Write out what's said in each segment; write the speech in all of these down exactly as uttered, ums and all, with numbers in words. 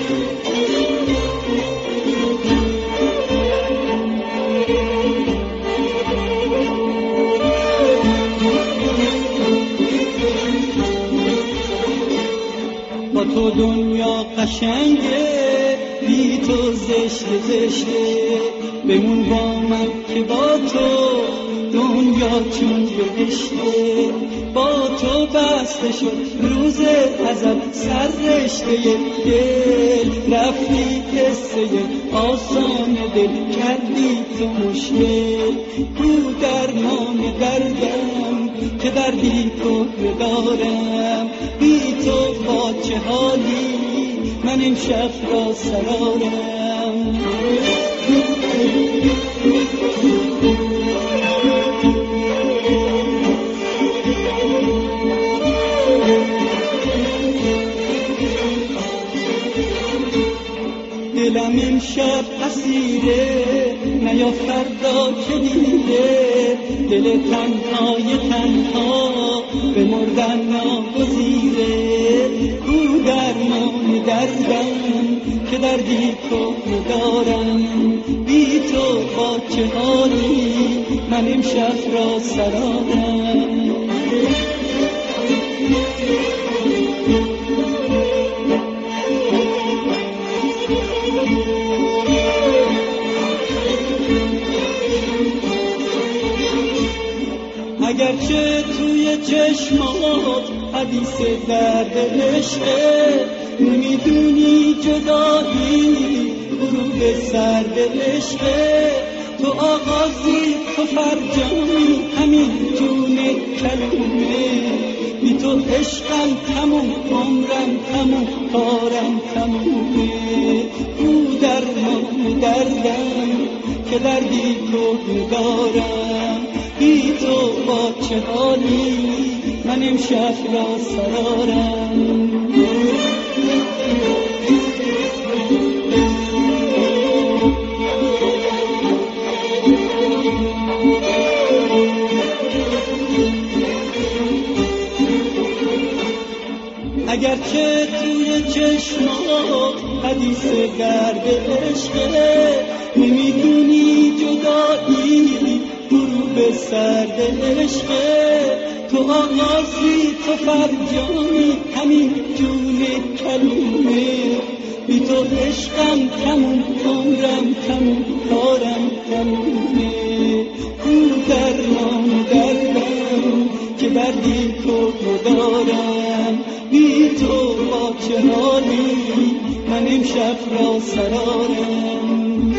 با تو دنیا قشنگه، بی تو زشته زشته. بمون با من که با تو دنیا چون بهشته. با تو بسته شد روز ازل سر رشته دل. رفتی قصه آسان دل کردی تو مشکل. کو درمان دردم که دردی تو دارم. بی تو با چه حالی من امشب را سرارم. دلم امشب اسیره، نیا فردا که دیره. دل تنهای تنها به مردن ناگزیره. کو درمان دردم که دردی تو دارم. بی تو با چه حالی من امشب را سرارم. اگرچه توی چشمات حدیث درد عشقه، نمیدونی جدایی غروب سرد عشقه. تو آغازی تو فرجامی همین جون کلمه. بی تو عشقم تموم، عمرم تموم، کارم تمومه. او درمان دردم که دردی تو دارم. بی تو با چه حالی من امشب را سرارم. اگرچه توی چشمات حدیث درد عشقه، نمیدونی جدایی غروب سرد عشقه. تو آغازی تو فرجامی همین جون کلمه. بی تو عشقم تموم، عمرم تموم، کارم تمومه. کو درمان دردم که دردی تو دارم. بی تو با چه حالی من امشب را سرارم.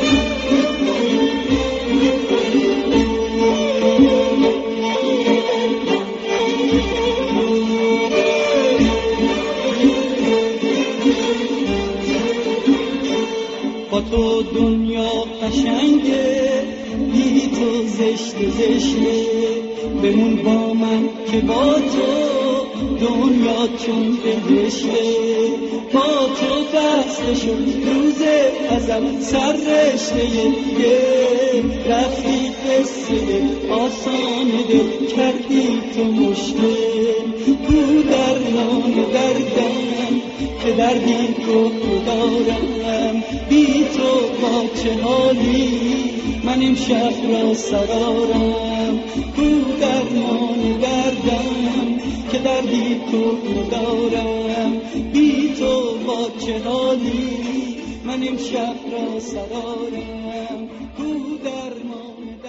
با تو دنیا قشنگه، بی تو زشته زشته. بمون با من که با تو دنیا چون بهشته. با تو بسته شد روز ازل سر رشته دل. رفتی قصه آسان دل کردی تو مشکل. کو درمان دردم که دردی تو دارم. بی تو با چه حالی من امشب را سرارم. کو درمان دردم که دردی تو دارم. بی تو با چه حالی من امشب را سرارم. کو درمان